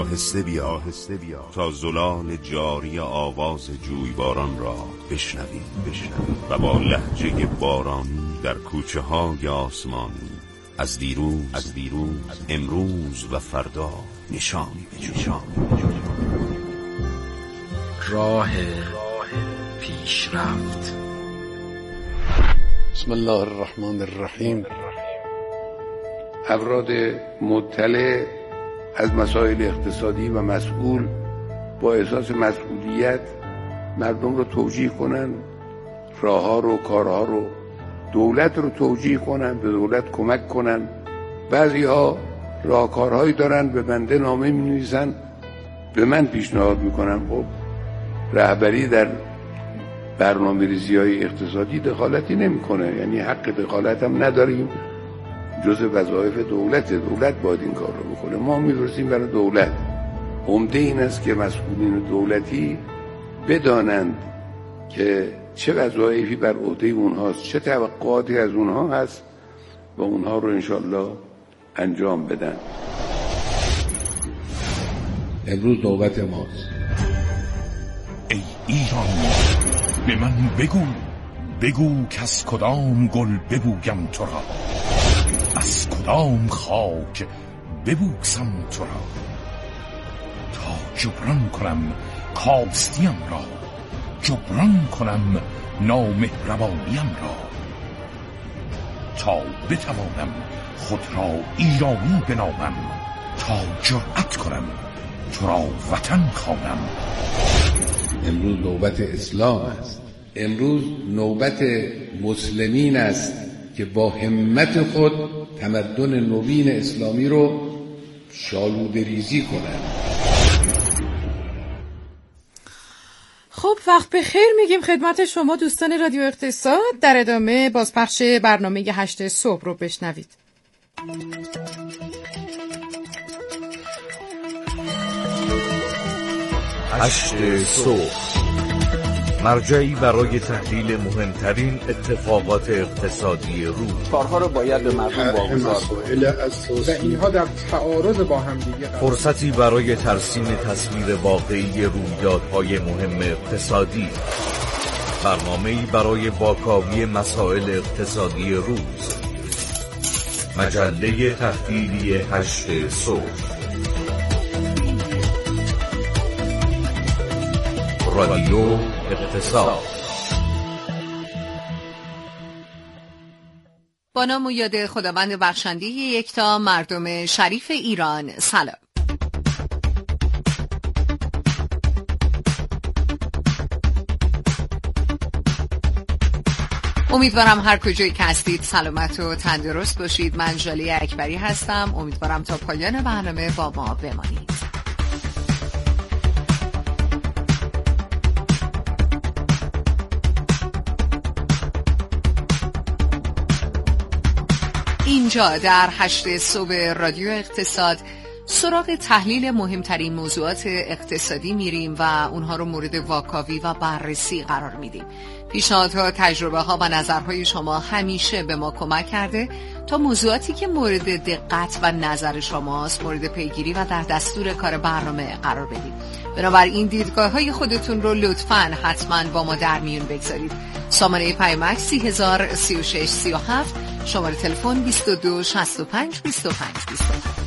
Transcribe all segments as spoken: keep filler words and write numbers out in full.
آهسته بیا آهسته بیا تا زلال جاری آواز جویباران را بشنویم بشنویم و با لهجه بارانی در کوچه های آسمانی از دیروز از دیروز امروز و فردا نشانی بجویم. راه پیشرفت. بسم الله الرحمن الرحیم. افراد مطلع از مسائل اقتصادی و مسئول با احساس مسئولیت مردم رو توجیه کنن، راه ها رو کارها رو دولت رو توجیه کنن، به دولت کمک کنن. بعضی ها راهکارهایی دارن، به بنده نامه می نویسن، به من پیشنهاد میکنن. خب رهبری در برنامه ریزی های اقتصادی دخالتی نمیکنه، یعنی حق دخالت هم نداریم، جز وظایف دولت دولت باید این کار رو بکنه. ما می‌فرستیم برای دولت. عمده این است که مسئولین دولتی بدانند که چه وظایفی بر عهده اونهاست، چه توقعاتی از اونها هست و اونها رو انشالله انجام بدن. امروز نوبت ماست. ای ایران به من بگو، بگو که از کدام گل ببویم تو را، از کدام خاک ببوسم تو را، تا جبران کنم کاستیم را، جبران کنم نامهربانیم را، تا بتوانم خود را ایرانی بنامم، تا جرأت کنم تو را وطن خوانم. امروز نوبت اسلام است. امروز نوبت مسلمین است که با همت خود تمدن نوین اسلامی رو شالوده ریزی کنند. خب وقت بخیر میگیم خدمت شما دوستان رادیو اقتصاد. در ادامه بازپخش برنامه هشت صبح رو بشنوید. هشت صبح، مرجعی برای تحلیل مهمترین اتفاقات اقتصادی روز. کارها رو باید به مردم واگذار کنیم و اینها در تعارض با هم دیگه. فرصتی برای ترسیم تصویر واقعی رویدادهای مهم اقتصادی. برنامه‌ای برای واکاوی مسائل اقتصادی روز. مجله تحلیلی هشت صبح. رادیو اقتصاد. با نام و یاد خداوند بخشنده یکتا، مردم شریف ایران، سلام. امیدوارم هر کجایی که هستید سلامت و تندرست باشید. من ژاله اکبری هستم. امیدوارم تا پایان برنامه با ما بمانید. اینجا در هشت صبح رادیو اقتصاد سراغ تحلیل مهمترین موضوعات اقتصادی میریم و اونها رو مورد واکاوی و بررسی قرار میدیم. پیشنهادها، تجربه ها و نظرهای شما همیشه به ما کمک کرده تا موضوعاتی که مورد دقت و نظر شماست مورد پیگیری و در دستور کار برنامه قرار بدیم. بنابراین دیدگاه های خودتون رو لطفاً حتماً با ما در میون بگذارید. سامانه پیامک سی هزار سی و شش سی و هفت، شماره تلفن بیست و دو شصت و پنج بیست و پنج بیست و پنج.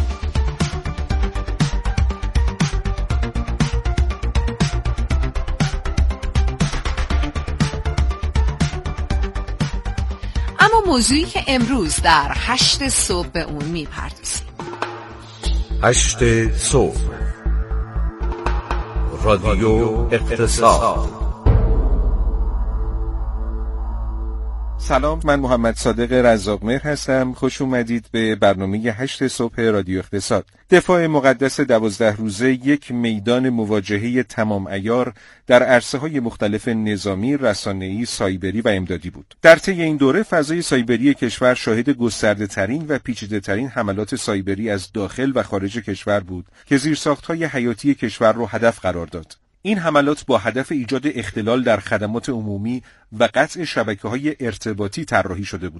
اما موضوعی که امروز در هشت صبح به اون میپردازیم. هشت صبح، رادیو اقتصاد. سلام، من محمد صادق رزاق‌مهر هستم. خوش اومدید به برنامه هشت صبح رادیو اقتصاد. دفاع مقدس دوازده روزه یک میدان مواجهه تمام عیار در عرصه‌های مختلف نظامی، رسانه‌ای، سایبری و امدادی بود. در طی این دوره فضای سایبری کشور شاهد گسترده‌ترین و پیچیده‌ترین حملات سایبری از داخل و خارج کشور بود که زیرساخت‌های حیاتی کشور را هدف قرار داد. این حملات با هدف ایجاد اختلال در خدمات عمومی و قطع شبکه‌های ارتباطی طراحی شده بودند.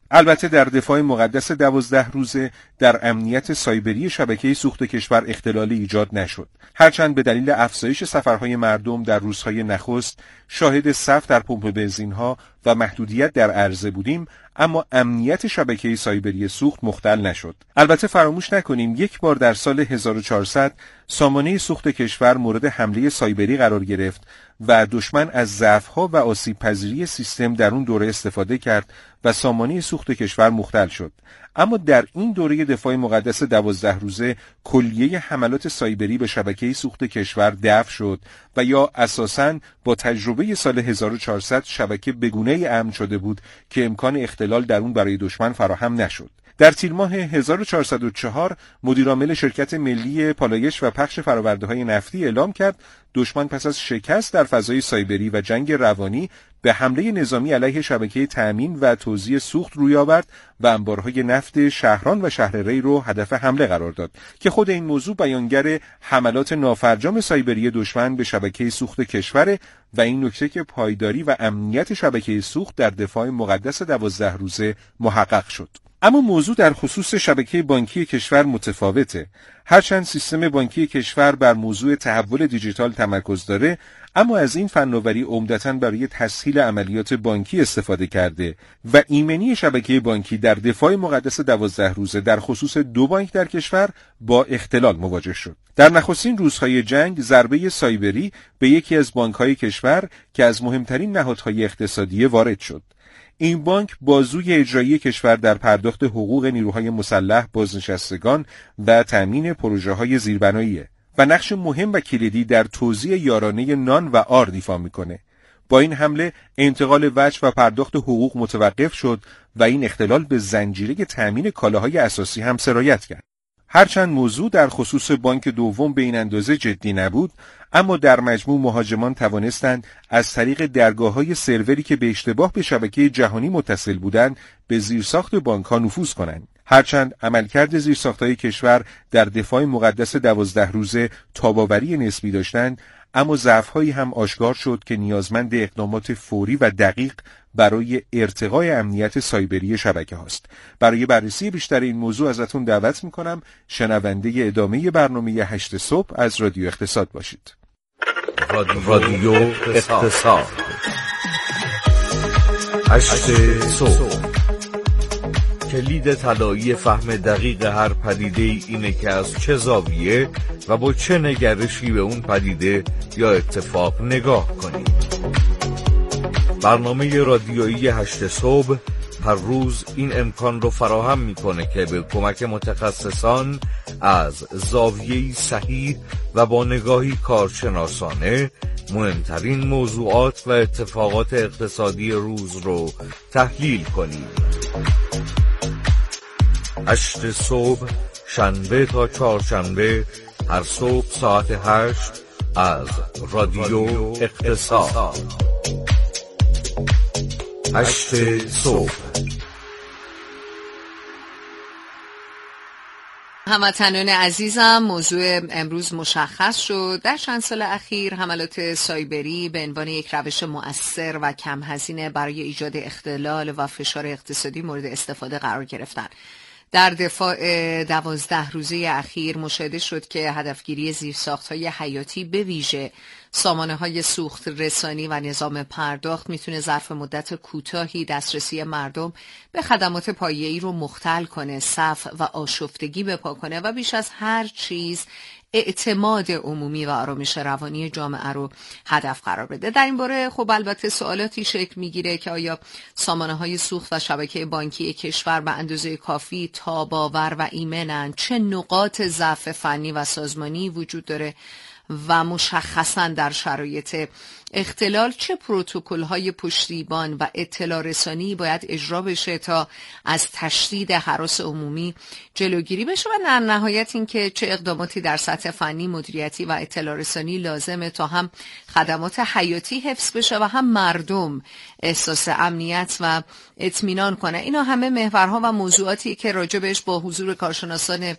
البته در دفاع مقدس دوازده روزه در امنیت سایبری شبکه سوخت کشور اختلالی ایجاد نشد. هرچند به دلیل افزایش سفرهای مردم در روزهای نخست شاهد صف در پمپ بنزین‌ها و محدودیت در عرضه بودیم، اما امنیت شبکه سایبری سوخت مختل نشد. البته فراموش نکنیم یک بار در سال هزار و چهارصد سامانه سوخت کشور مورد حمله سایبری قرار گرفت و دشمن از ضعف‌ها و آسیب پذیری سیستم در اون دوره استفاده کرد و سامانه سوخت کشور مختل شد. اما در این دوره دفاع مقدس دوازده روزه کلیه حملات سایبری به شبکه سوخت کشور دفع شد و یا اساساً با تجربه سال هزار و چهارصد شبکه بگونه امن شده بود که امکان اختلال در اون برای دشمن فراهم نشد. در تیر ماه هزار و چهارصد و چهار مدیرعامل شرکت ملی پالایش و پخش فرآورده‌های نفتی اعلام کرد دشمن پس از شکست در فضای سایبری و جنگ روانی به حمله نظامی علیه شبکه تأمین و توزیع سوخت روی آورد و انبارهای نفت شهران و شهر ری رو هدف حمله قرار داد که خود این موضوع بیانگر حملات نافرجام سایبری دشمن به شبکه سوخت کشور و این نکته که پایداری و امنیت شبکه سوخت در دفاع مقدس دوازده روزه محقق شد. اما موضوع در خصوص شبکه بانکی کشور متفاوته. هرچند سیستم بانکی کشور بر موضوع تحول دیجیتال تمرکز داره، اما از این فناوری عمدتاً برای تسهیل عملیات بانکی استفاده کرده و ایمنی شبکه بانکی در دفاع مقدس دوازده روزه در خصوص دو بانک در کشور با اختلال مواجه شد. در نخستین روزهای جنگ ضربه سایبری به یکی از بانک‌های کشور که از مهمترین نهادهای اقتصادی وارد شد. این بانک بازوی اجرایی کشور در پرداخت حقوق نیروهای مسلح، بازنشستگان و تامین پروژه‌های زیربناییه و نقش مهم و کلیدی در توزیع یارانه نان و آرد ایفا میکنه. با این حمله انتقال وجه و پرداخت حقوق متوقف شد و این اختلال به زنجیره تامین کالاهای اساسی هم سرایت کرد. هرچند موضوع در خصوص بانک دوم به این اندازه جدی نبود، اما در مجموع مهاجمان توانستند از طریق درگاه‌های سروری که به اشتباه به شبکه جهانی متصل بودند به زیرساخت بانک‌ها نفوذ کنند. هرچند عملکرد زیرساخت‌های کشور در دفاع مقدس دوازده روزه تاب‌آوری نسبی داشتند، اما ضعف‌هایی هم آشکار شد که نیازمند اقدامات فوری و دقیق برای ارتقای امنیت سایبری شبکه هاست. برای بررسی بیشتر این موضوع ازتون دعوت میکنم شنونده ادامه برنامه هشت صبح از رادیو اقتصاد باشید. رادیو اقتصاد هشت صبح. کلید طلایی فهم دقیق هر پدیده اینه که از چه زاویه و با چه نگرشی به اون پدیده یا اتفاق نگاه کنید. برنامه رادیویی هشت صبح هر روز این امکان رو فراهم میکنه که به کمک متخصصان از زاویه‌ای صحیح و با نگاهی کارشناسانه مهمترین موضوعات و اتفاقات اقتصادی روز رو تحلیل کنیم. هشت صبح شنبه تا چهارشنبه هر صبح ساعت هشت از رادیو اقتصاد. هشت صبح. هموطنان عزیزم، موضوع امروز مشخص شد. در چند سال اخیر حملات سایبری به عنوان یک روش مؤثر و کم هزینه برای ایجاد اختلال و فشار اقتصادی مورد استفاده قرار گرفتند. در دفاع دوازده روزه اخیر مشاهده شد که هدفگیری زیرساخت‌های حیاتی به ویژه سامانه‌های سوخت رسانی و نظام پرداخت میتونه ظرف مدت کوتاهی دسترسی مردم به خدمات پایه‌ای رو مختل کنه، صف و آشفتگی بپا کنه و بیش از هر چیز اعتماد عمومی و آرامش روانی جامعه رو هدف قرار بده. در این باره خب البته سوالاتی شکل میگیره که آیا سامانه‌های سوخت و شبکه بانکی کشور به اندازه کافی تاب‌آور و ایمنن؟ چه نقاط ضعف فنی و سازمانی وجود داره؟ و مشخصاً در شرایط اختلال چه پروتکل‌های پشتیبان و اطلاع رسانی باید اجرا بشه تا از تشدید هراس عمومی جلوگیری بشه و در نهایت اینکه چه اقداماتی در سطح فنی، مدیریتی و اطلاع رسانی لازمه تا هم خدمات حیاتی حفظ بشه و هم مردم احساس امنیت و اطمینان کنه. اینا همه محورها و موضوعاتی که راجع بهش با حضور کارشناسان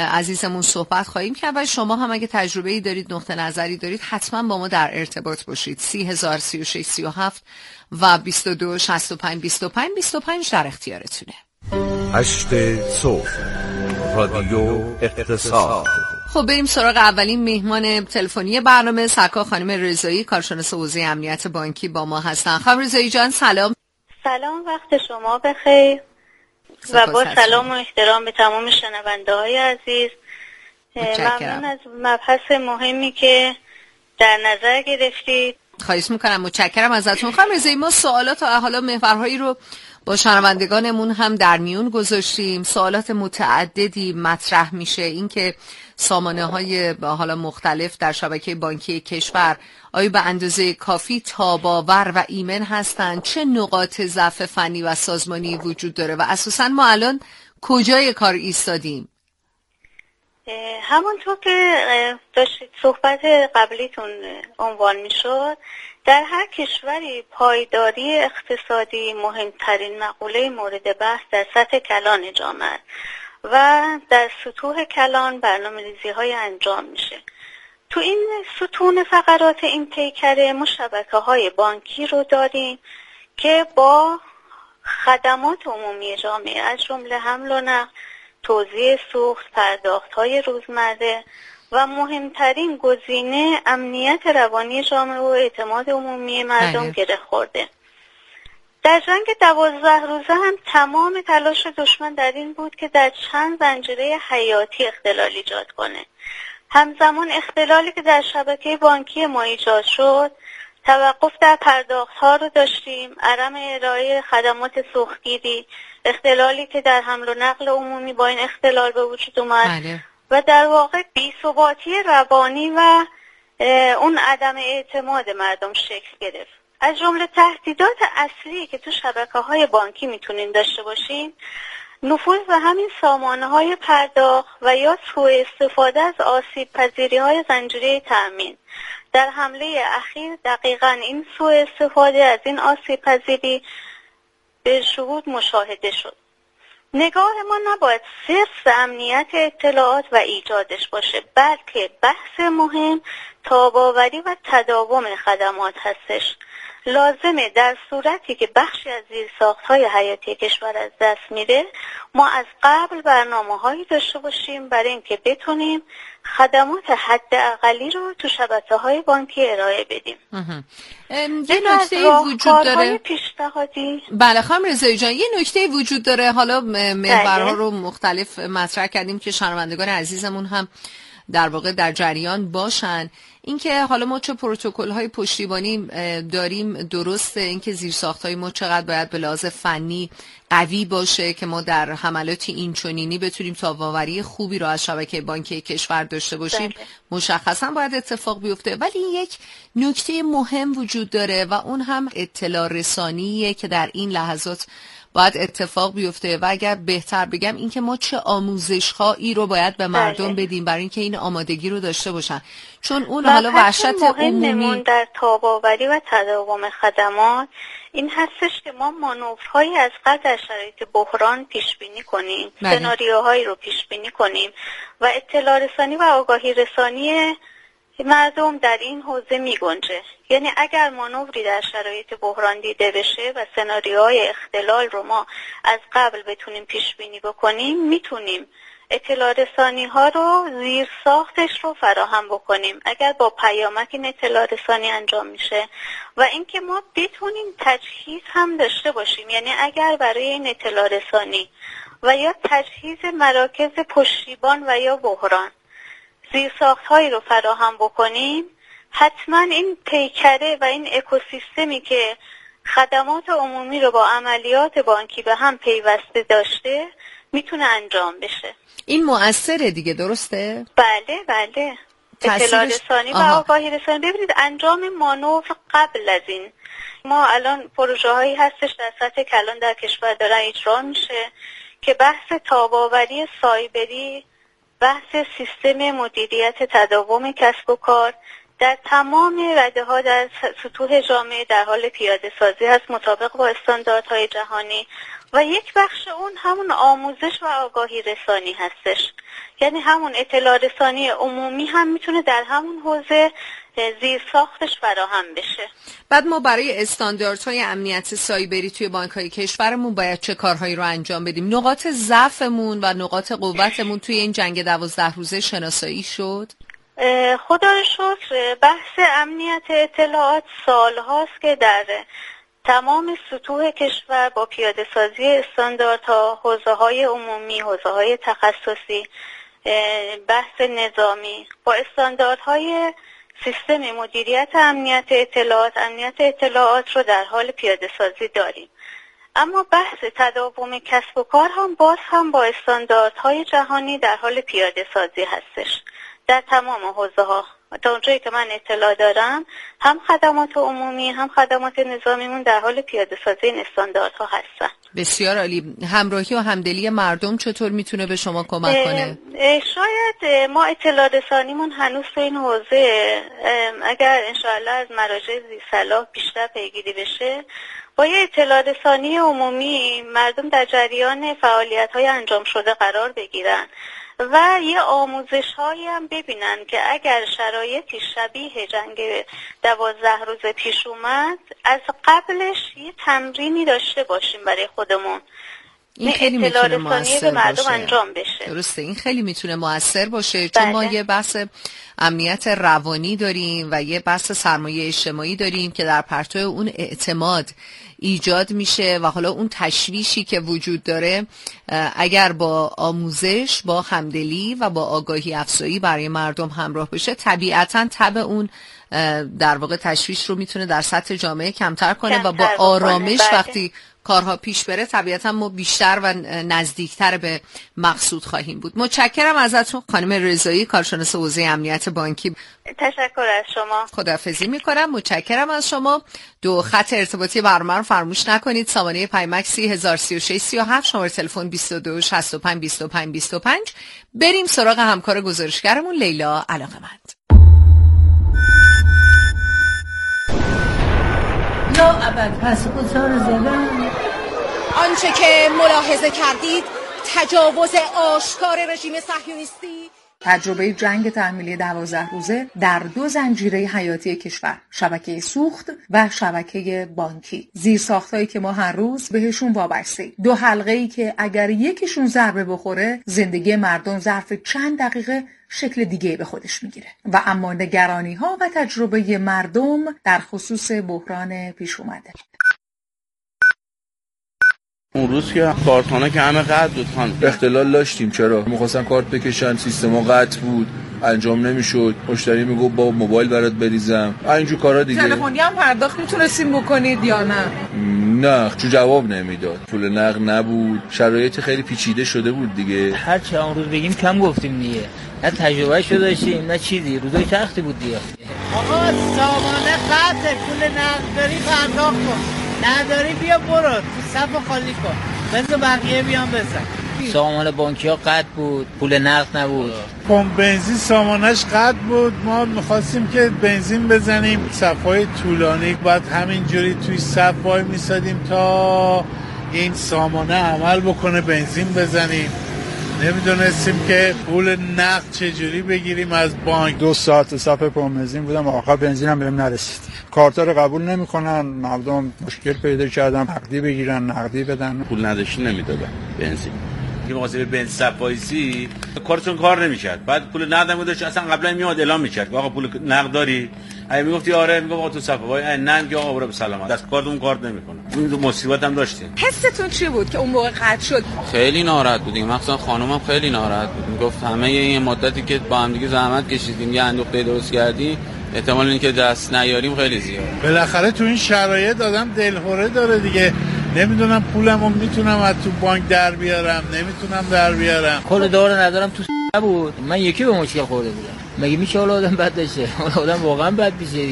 عزیزمون صحبت خواهیم کرد و شما هم اگه تجربه‌ای دارید، نقطه نظری دارید، حتما با ما در ارتباط باشید. ببخشید سی هزار سی و شش سی و هفت و بیست و دو شصت و پنج بیست و پنج بیست و پنج در اختیارتونه. هشت صبح رادیو اقتصاد. خب بریم سراغ اولین مهمان تلفنی برنامه. سرکار خانم رضایی، کارشناس حوزه امنیت بانکی با ما هستن. خانم رضایی جان سلام. سلام، وقت شما بخیر و با سلام و احترام به تمام شنونده های عزیز. ممنون از مبحث مهمی که در نظر گرفتید. خواهش میکنم، متشکرم ازتون. خانم رضایی، ما سوالات و حالا محورهایی رو با شنوندگانمون هم در میون گذاشتیم. سوالات متعددی مطرح میشه، اینکه سامانه های حالا مختلف در شبکه بانکی کشور آیا به اندازه کافی تاب‌آور و ایمن هستند، چه نقاط ضعف فنی و سازمانی وجود داره و اساساً ما الان کجای کار ایستادیم؟ همونطور که داشتید صحبت قبلیتون عنوان میشد، در هر کشوری پایداری اقتصادی مهمترین مقوله مورد بحث در سطح کلان جامعه و در سطوح کلان برنامه‌ریزی های انجام میشه. تو این ستون فقرات این پیکره ما شبکه‌های بانکی رو داریم که با خدمات عمومی جامعه از جمله حمل و نقل، توزیع سوخت، پرداخت‌های روزمره و مهمترین گزینه امنیت روانی جامعه و اعتماد عمومی مردم گره خورده. در جنگ دوازده روزه هم تمام تلاش دشمن در این بود که در چند زنجیره حیاتی اختلال ایجاد کنه. همزمان اختلالی که در شبکه بانکی ما ایجاد شد، توقف در پرداخت‌ها رو داشتیم، عدم ارائه خدمات سوختگیری، اختلالی که در حمل و نقل عمومی با این اختلال به وجود اومد بله. و در واقع بی‌ثباتی روانی و اون عدم اعتماد مردم شکل گرفت. از جمله تهدیدات اصلی که تو شبکه‌های بانکی میتونین داشته باشین، نفوذ به همین سامانه‌های پرداخت و یا سوء استفاده از آسیب پذیری‌های زنجیره تأمین. در حمله اخیر دقیقاً این سوء استفاده از این آسیب پذیری به شهود مشاهده شد. نگاه ما نباید صرف امنیت اطلاعات و ایجادش باشه، بلکه بحث مهم تاب‌آوری و تداوم خدمات هستش. لازمه در صورتی که بخشی از زیرساخت‌های حیاتی کشور از دست میره، ما از قبل برنامه‌هایی داشته باشیم برای اینکه بتونیم خدمات حداقلی رو تو شبکه‌های بانکی ارائه بدیم. یه نکته وجود داره پیشنهادی. بله خانم رضایی جان، یه نکته وجود داره، حالا محورها رو مختلف مطرح کردیم که شنوندگان عزیزمون هم در واقع در جریان باشن. اینکه حالا ما چه پروتکل‌های پشتیبانی داریم، درسته اینکه زیرساخت‌های ما چقدر باید به لحاظ فنی قوی باشه که ما در حملاتی اینچنینی بتونیم تاب‌آوری خوبی رو از شبکه بانکی کشور داشته باشیم، بله. مشخصا باید اتفاق بیفته، ولی یک نکته مهم وجود داره و اون هم اطلاع رسانیه که در این لحظات باید اتفاق بیفته و اگر بهتر بگم اینکه ما چه آموزش‌هایی رو باید به مردم بدیم برای اینکه این آمادگی رو داشته باشن، چون اون حالا وحشت عمومی در تاب‌آوری و تداوم خدمات این هستش که ما مانورهایی از قبل در شرایط بحران پیش بینی کنیم، سناریوهایی رو پیش بینی کنیم و اطلاع رسانی و آگاهی رسانی مردم در این حوزه می گنجه. یعنی اگر مانوری در شرایط بحران دیده بشه و سناریوهای اختلال رو ما از قبل بتونیم پیش بینی بکنیم، میتونیم اطلاع رسانی ها رو زیر ساختش رو فراهم بکنیم اگر با پیامک این اطلاع رسانی انجام میشه و اینکه ما بتونیم تجهیز هم داشته باشیم. یعنی اگر برای این اطلاع رسانی و یا تجهیز مراکز پشتیبان و یا بحران زیرساخت هایی رو فراهم بکنیم، حتما این پیکره و این اکوسیستمی که خدمات عمومی رو با عملیات بانکی به هم پیوسته داشته میتونه انجام بشه. این مؤثره دیگه، درسته؟ بله بله. اطلاع رسانی و آگاهی رسانی. ببینید انجام مانور قبل از این، ما الان پروژه هایی هستش در سطح کلان در کشور دارن اجرا میشه که بحث تاب‌آوری سایبری، بحث سیستم مدیریت تداوم کسب و کار در تمام رده‌ها در سطوح جامعه در حال پیاده سازی هست مطابق با استانداردهای جهانی و یک بخش اون همون آموزش و آگاهی رسانی هستش. یعنی همون اطلاع رسانی عمومی هم میتونه در همون حوزه زیرساختش فراهم بشه. بعد ما برای استانداردهای امنیت سایبری توی بانک‌های کشورمون باید چه کارهایی رو انجام بدیم؟ نقاط ضعفمون و نقاط قوتمون توی این جنگ دوازده روزه شناسایی شد؟ خدا رو شکر بحث امنیت اطلاعات سال هاست که در تمام سطوح کشور با پیاده سازی استانداردها، حوزه های عمومی، حوزه های تخصصی، بحث نظامی با استانداردهای سیستم مدیریت امنیت اطلاعات، امنیت اطلاعات رو در حال پیاده سازی داریم. اما بحث تداوم کسب و کار هم باز هم با استانداردهای جهانی در حال پیاده سازی هستش در تمام حوزه ها. تا اونجایی که من اطلاع دارم هم خدمات عمومی هم خدمات نظامیمون در حال پیاده سازی این استانداردها هستن. بسیار عالی. همراهی و همدلی مردم چطور میتونه به شما کمک کنه؟ شاید ما اطلاع رسانیمون هنوز تو این حوزه اگر انشاءالله از مراجع ذی‌صلاح بیشتر پیگیری بشه، با یه اطلاع رسانی عمومی مردم در جریان فعالیت‌های انجام شده قرار بگیرن و یه آموزش هایی هم ببینن که اگر شرایطی شبیه جنگ دوازده روز پیش اومد از قبلش یه تمرینی داشته باشیم برای خودمون. این خیلی میتونه موثر باشه. انجام بشه. درسته، این خیلی میتونه موثر باشه چون بله. ما یه بحث امنیت روانی داریم و یه بحث سرمایه اجتماعی داریم که در پرتو اون اعتماد ایجاد میشه و حالا اون تشویشی که وجود داره اگر با آموزش، با همدلی و با آگاهی افزایی برای مردم همراه بشه، طبیعتاً تب اون در واقع تشویش رو میتونه در سطح جامعه کمتر کنه کمتر و با آرامش بله. وقتی کارها پیش بره طبیعتا ما بیشتر و نزدیکتر به مقصود خواهیم بود. متشکرم ازتون خانم رضایی، کارشناس حوزه امنیت بانکی. تشکر از شما. خداحافظی میکنم. متشکرم از شما. دو خط ارتباطی برنامه رو فراموش نکنید. سامانه پیمک سی هزار و سی و شش سی و هفت، شماره تلفن بیست و دو شصت و پنج بیست و پنج بیست و پنج. بریم سراغ همکار گزارشگرمون لیلا علاقمند. یا ابد پس گذار زدن. آنچه که ملاحظه کردید تجاوز آشکار رژیم صهیونیستی. تجربه جنگ تحمیلی دوازده روزه در دو زنجیره حیاتی کشور، شبکه سوخت و شبکه بانکی، زیرساختایی که ما هر روز بهشون وابسته، دو حلقه‌ای که اگر یکیشون ضربه بخوره زندگی مردم ظرف چند دقیقه شکل دیگه به خودش میگیره. و اما نگرانی ها و تجربه مردم در خصوص بحران پیش اومده. اون روز که کارتخانه که همه قطع بود خانم، اختلال داشتیم. چرا؟ می‌خواستن کارت بکشن، سیستما قطع بود، انجام نمیشد. مشتری میگه با موبایل برات بریزم، اینجور کارا دیگه. تلفنی هم پرداخت میتونستیم بکنید یا نه؟ نه، چون جواب نمیداد. پول نقد نبود، شرایط خیلی پیچیده شده بود دیگه. هر چه اون روز بگیم کم گفتیم دیگه. نه تجربه شو داشتیم نه چیزی، روزای سختی بود دیگه. آقا سامانه قطع، پول نقد داری پرداخت کن، نداری بیا برو تو صف خالی کن، بذار بقیه بیان بزن. سامان بانکی ها قطع بود، پول نقد نبود. پمپ بنزین سامانش قطع بود، ما میخواستیم که بنزین بزنیم، صفهای طولانی بعد همینجوری توی صف وای میسادیم تا این سامانه عمل بکنه بنزین بزنیم. نمیدونستیم که پول نقد چجوری بگیریم از بانک. دو ساعت صف پمپ بنزین بودم، آخر بنزینم بهم نرسید. کارتا رو قبول نمیکنن، مردم مشکل پیدا کردن نقدی بگیرن، نقدی بدن. پول نداشتی نمیدادن بنزین. که مغازه بنزین صفایسی کارتون کار نمیکرد، بعد پول نقد نمیداد، اصلا قبلا میاد اعلام میکرد آقا پول نقد داری؟ اگه میگفتی آره میگم آقا تو صفای ای نه میگم آقا برو به سلامت، دست کارتون کارت نمیکنه. این مصیبت هم داشتیم. حستون چی بود که اون موقع قطع شد؟ خیلی ناراحت بودیم، مثلا خانومم خیلی ناراحت بود، میگفت همه این مدتی که با هم دیگه زحمت کشیدیم یه اندوخته درست کردیم، احتمال اینکه دست نیاریم خیلی زیاده. بالاخره تو این شرایط آدم دلهوره داره دیگه. نمیدونم پولمو میتونم از تو بانک در بیارم، نمیتونم در بیارم. کل داره ندارم تو بود. من یکی به مشکل خورده بودم. مگه میشه حالا آدم بد بشه؟ آدم واقعا بد میشه دیگه.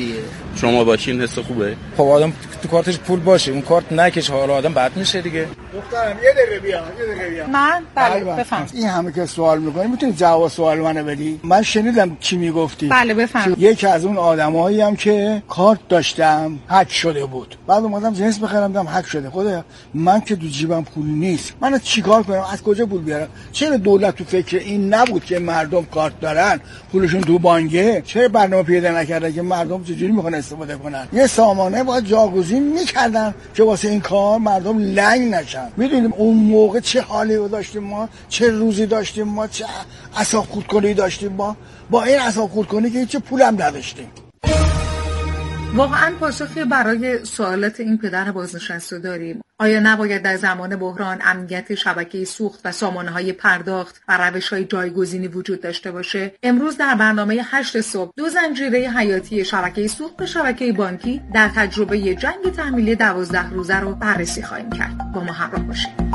شما باشین حس خوبه؟ خب آدم تو کارتش پول باشه، اون کارت نکشه، حالا آدم بد میشه دیگه. دخترم یه دقیقه بیا، یه دقیقه بیا. من بله بفهم. این همه که سوال میکنی میتونی جواب سوال منو بدی؟ من شنیدم چی میگفتی. بله بفهم. یکی از اون آدمایی هم که کارت داشتم هک شده بود. بعد اومدم جنس بخرم دیدم هک شده. خدایا من که تو جیبم پول نیست. من چیکار کنم؟ از کجا پول بیارم؟ چرا دولت تو فکر این نبود که مردم کارت دارن، پولشون تو بانکه؟ چرا برنامه پیدا نکرده که مردم چجوری میخوان استفاده کنن؟ یه سامانه باید جاگزین میکردن که واسه این کار مردم لنگ نشن. میدونیم اون موقع چه حالی داشتیم ما، چه روزی داشتیم ما، چه اعصاب خردکنی داشتیم ما. با این اعصاب خردکنی که هیچ پولم نداشتیم. واقعا پاسخی برای سوالات این پدر بازنشسته داریم. آیا نباید در زمان بحران امنیت شبکه سوخت و سامانه‌های پرداخت و روش‌های جایگزینی وجود داشته باشه؟ امروز در برنامه هشت صبح دو زنجیره حیاتی شبکه سوخت و شبکه بانکی در تجربه جنگ تحمیلی دوازده روزه رو بررسی خواهیم کرد. با ما همراه باشید.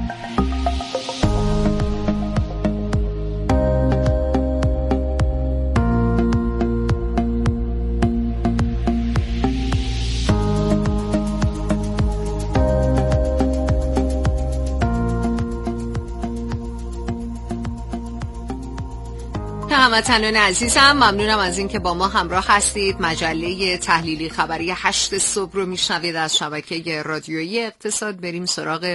هموطنان عزیزم، ممنونم از اینکه با ما همراه هستید. مجله تحلیلی خبری هشت صبح رو میشنوید از شبکه رادیویی اقتصاد. بریم سراغ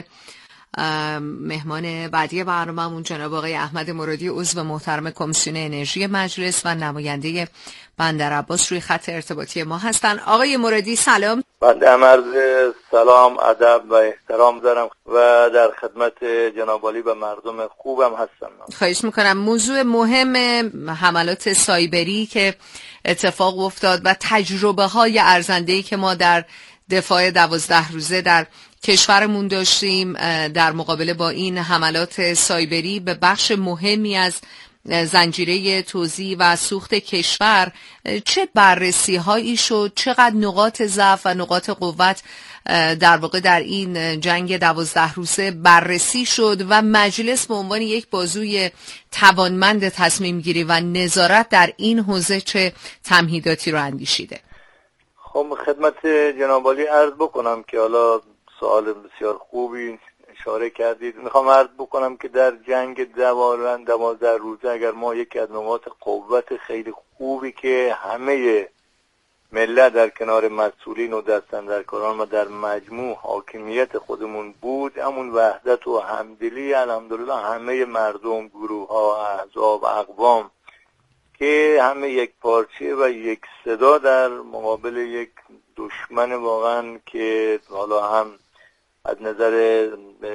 مهمان بعدی برنامه‌مون، جناب آقای احمد مرادی، عضو محترم کمیسیون انرژی مجلس و نماینده بندرعباس روی خط ارتباطی ما هستن. آقای مرادی سلام. بنده عرض سلام، ادب و احترام دارم و در خدمت جناب عالی و مردم خوبم هستم. خواهش میکنم. موضوع مهم حملات سایبری که اتفاق افتاد و تجربه های ارزنده‌ای که ما در دفاع دوازده روزه در کشورمون داشتیم در مقابله با این حملات سایبری به بخش مهمی از زنجیره توزیع و سوخت کشور، چه بررسی هایی شد، چقدر نقاط ضعف و نقاط قوت در واقع در این جنگ دوازده روزه بررسی شد و مجلس به عنوان یک بازوی توانمند تصمیم گیری و نظارت در این حوزه چه تمهیداتی رو اندیشیده؟ خب خدمت جناب عالی عرض بکنم که حالا سوال بسیار خوبی اشاره کردید. میخوام عرض بکنم که در جنگ دوازده روزه اگر ما یکی از نقاط قوت خیلی خوبی که همه ملت در کنار مسئولین و دستاندرکاران و در مجموع حاکمیت خودمون بود، همون وحدت و همدلی الحمدلله همه مردم، گروه ها، احزاب، اقوام که همه یک پارچه و یک صدا در مقابل یک دشمن واقعا که حالا هم از نظر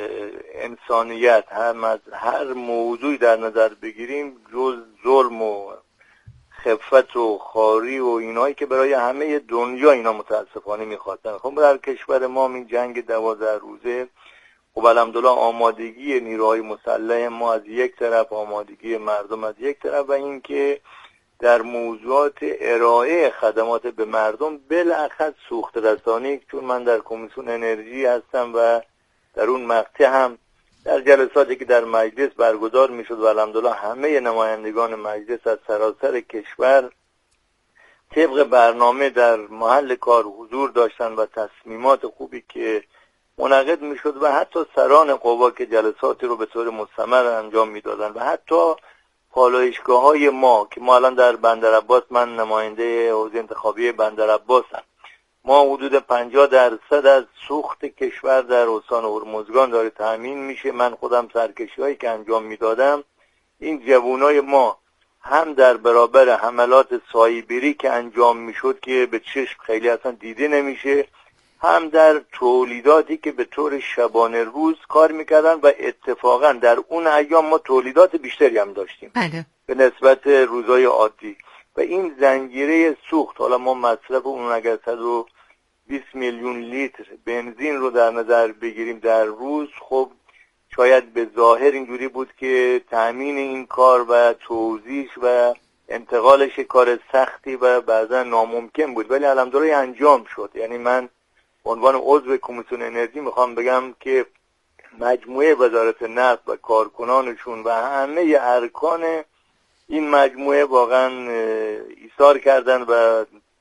انسانیت هم از هر موضوعی در نظر بگیریم جز ظلم و خفت و خاری و اینایی که برای همه دنیا اینا متاسفانه میخواستن. خب در کشور ما این جنگ دوازده روزه خب الحمدلله آمادگی نیروهای مسلح ما از یک طرف، آمادگی مردم از یک طرف و این که در موضوعات ارائه خدمات به مردم بالاخص سوخت رسانی، چون من در کمیسیون انرژی هستم و در اون مقطع هم در جلساتی که در مجلس برگزار میشد و الحمدلله همه نمایندگان مجلس از سراسر کشور طبق برنامه در محل کار حضور داشتن و تصمیمات خوبی که منعقد میشد و حتی سران قوا که جلساتی رو به طور مستمر انجام میدادن و حتی پالایشگاه های ما که ما الان در بندرعباس، من نماینده حوزه انتخابی بندرعباسم، ما حدود پنجاه درصد از سوخت کشور در استان هرمزگان داره تامین میشه. من خودم سرکشی هایی که انجام میدادم، این جوانای ما هم در برابر حملات سایبری که انجام میشد که به چشم خیلی اصلا دیده نمیشه، هم در تولیداتی که به طور شبانه روز کار میکردن و اتفاقا در اون ایام ما تولیدات بیشتری هم داشتیم بله. به نسبت روزای عادی و این زنجیره سوخت، حالا ما مصرف اون اگر صد و بیست میلیون لیتر بنزین رو در نظر بگیریم در روز، خب شاید به ظاهر اینجوری بود که تأمین این کار و توزیعش و انتقالش کار سختی و بعضا ناممکن بود، ولی الحمدلله انجام شد. یعنی من به عنوان عضو کمیسیون انرژی میخوام بگم که مجموعه وزارت نفت و کارکنانشون و همه ارکان این مجموعه واقعا ایثار کردن و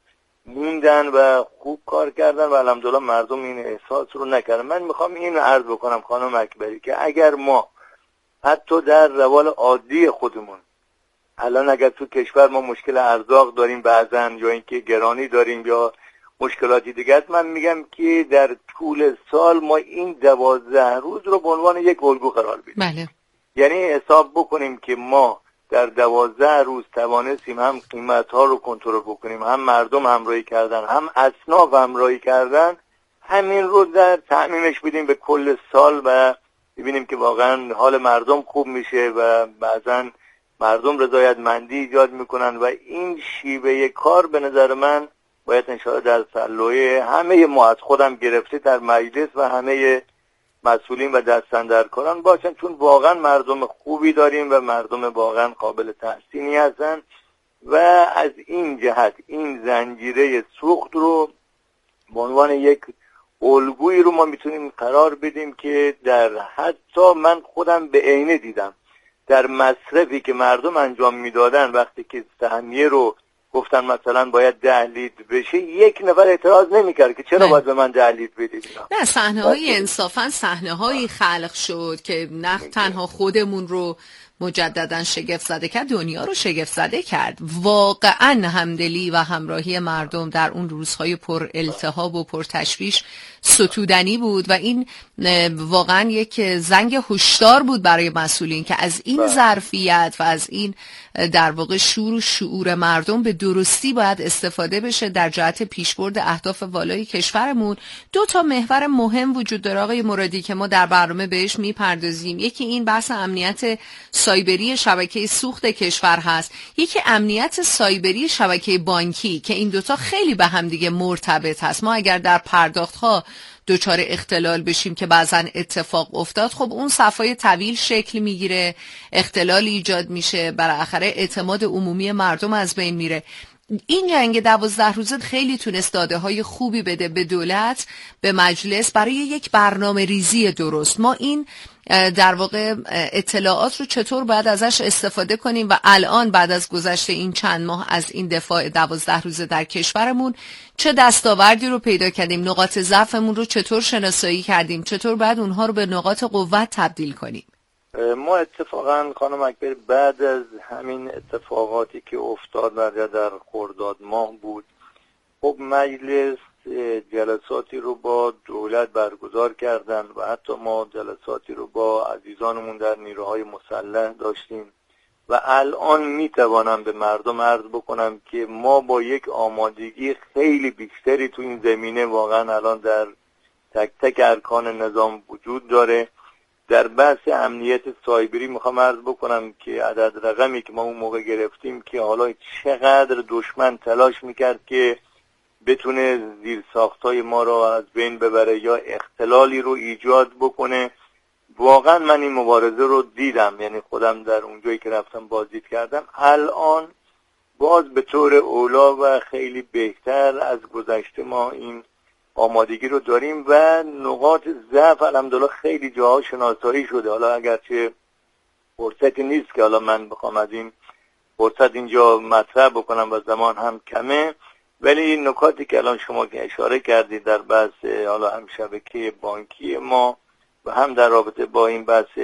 موندن و خوب کار کردن و الحمدلله مردم این احساس رو نکردن. من میخوام این رو عرض بکنم خانم اکبری که اگر ما حتی در روال عادی خودمون الان اگر تو کشور ما مشکل ارزاق داریم بعضن یا اینکه گرانی داریم یا مشکلاتی دیگه است، من میگم که در طول سال ما این دوازده روز رو به عنوان یک الگو قرار بدیم. بله. یعنی حساب بکنیم که ما در دوازده روز توانستیم هم قیمت ها رو کنترل بکنیم، هم مردم همراهی کردن، هم اصناف همراهی کردن، همین رو در تعمیمش بدیم به کل سال و ببینیم که واقعا حال مردم خوب میشه و بعضا مردم رضایتمندی ایجاد میکنن و این شیوه کار به نظر من باید انشاءالله در سلوه همه ما از خودم گرفته در مجلس و همه مسئولین و دستاندرکاران باشن، چون واقعا مردم خوبی داریم و مردم واقعا قابل تحسینی هستن و از این جهت این زنجیره سوخت رو به عنوان یک الگویی رو ما میتونیم قرار بدیم که در حتی من خودم به عینه دیدم در مصرفی که مردم انجام میدادن وقتی که سهمیه رو گفتن مثلا باید ده لیتر بشه، یک نفر اعتراض نمیکرد که چرا باید به من ده لیتر بدید. نه، صحنه های انصافا صحنه هایی خلق شد که نه تنها خودمون رو مجددا شگفت زده کرد، دنیا رو شگفت زده کرد. واقعا همدلی و همراهی مردم در اون روزهای پر التهاب و پر تشویش ستودنی بود و این واقعا یک زنگ هشدار بود برای مسئولین که از این ظرفیت و از این در واقع شور و شعور مردم به درستی باید استفاده بشه در جهت پیشبرد اهداف والای کشورمون. دو تا محور مهم وجود داره آقای مرادی که ما در برنامه بهش میپردازیم. یکی این بحث امنیت سایبری شبکه سوخت کشور هست، یکی امنیت سایبری شبکه بانکی که این دوتا خیلی به هم دیگه مرتبط هست. ما اگر در پرداخت‌ها دوچار اختلال بشیم که بعضا اتفاق افتاد، خب اون صفای طویل شکل میگیره، اختلال ایجاد میشه، بالاخره اعتماد عمومی مردم از بین میره. این جنگ دوازده روزه خیلی تونست داده های خوبی بده به دولت، به مجلس برای یک برنامه ریزی درست. ما این در واقع اطلاعات رو چطور باید ازش استفاده کنیم و الان بعد از گذشت این چند ماه از این دفاع دوازده روزه در کشورمون چه دستاوردی رو پیدا کردیم، نقاط ضعفمون رو چطور شناسایی کردیم، چطور باید اونها رو به نقاط قوت تبدیل کنیم. ما اتفاقا خانم اکبر بعد از همین اتفاقاتی که افتاد و در خرداد ماه بود، خب مجلس جلساتی رو با دولت برگزار کردن و حتی ما جلساتی رو با عزیزانمون در نیروهای مسلح داشتیم و الان میتوانم به مردم عرض بکنم که ما با یک آمادگی خیلی بیشتری تو این زمینه واقعا الان در تک تک ارکان نظام وجود داره. در بحث امنیت سایبری میخوام عرض بکنم که عدد رقمی که ما اون موقع گرفتیم که حالا چقدر دشمن تلاش میکرد که بتونه زیر ساختای ما رو از بین ببره یا اختلالی رو ایجاد بکنه، واقعا من این مبارزه رو دیدم، یعنی خودم در اونجایی که رفتم بازدید کردم. الان باز به طور اولا و خیلی بهتر از گذشته ما این آمادگی رو داریم و نقاط ضعف الحمدلله خیلی جاها شناسایی شده. حالا اگرچه فرصتی نیست که حالا من بخوام از این فرصت اینجا مطرح بکنم و زمان هم کمه، ولی این نکاتی که الان شما که اشاره کردید در بحث حالا هم شبکه بانکی ما و هم در رابطه با این بحث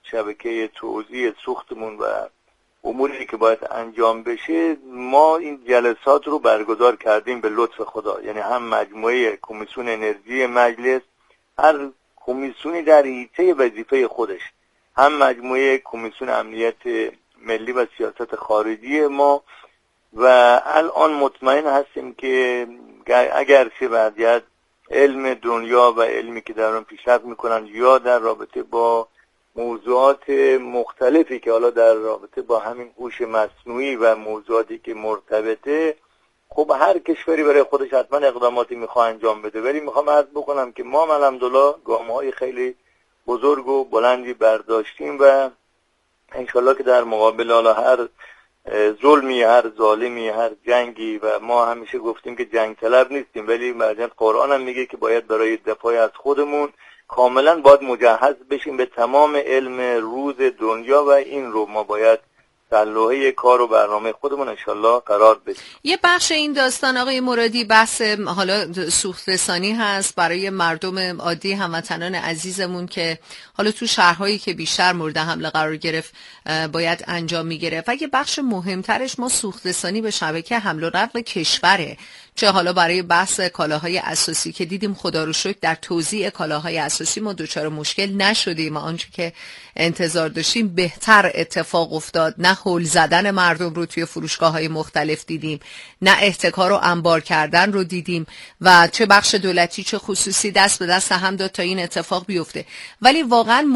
شبکه توزیع سوختمون و اموری که باید انجام بشه، ما این جلسات رو برگزار کردیم به لطف خدا. یعنی هم مجموعه کمیسیون انرژی مجلس، هر کمیسیونی در حیطه وظیفه خودش، هم مجموعه کمیسیون امنیت ملی و سیاست خارجی ما، و الان مطمئن هستیم که اگر چه وضعیت علم دنیا و علمی که در اون پیشرفت میکنن یا در رابطه با موضوعات مختلفی که حالا در رابطه با همین هوش مصنوعی و موضوعاتی که مرتبطه، خب هر کشوری برای خودش حتما اقداماتی میخواه انجام بده، ولی میخوام عرض بکنم که ما الحمدلله گام‌های خیلی بزرگ و بلندی برداشتیم و انشالله که در مقابل حالا هر ظلمی، هر ظالمی، هر جنگی، و ما همیشه گفتیم که جنگ طلب نیستیم، ولی مرجع قرآن هم میگه که باید برای دفاع از خودمون کاملا باید مجهز بشیم به تمام علم روز دنیا و این رو ما باید در لوحه کار و برنامه خودمون انشالله قرار بدیم. یه بخش این داستان آقای مرادی بحث حالا سوخت رسانی هست برای مردم عادی هموطنان عزیزمون که حالا تو شهرهایی که بیشتر مورد حمله قرار گرفت باید انجام میگرفت و یه بخش مهمترش ما سوخت رسانی به شبکه حمل و نقل کشوره، چه حالا برای بحث کالاهای اساسی که دیدیم خدا رو شکر در توزیع کالاهای اساسی ما دچار مشکل نشدیم، آنچه که انتظار داشتیم بهتر اتفاق افتاد، نه هول زدن مردم رو توی فروشگاه‌های مختلف دیدیم، نه احتکار و انبار کردن رو دیدیم و چه بخش دولتی چه خصوصی دست به دست هم داد تا این اتفاق بیفته. ولی واقعا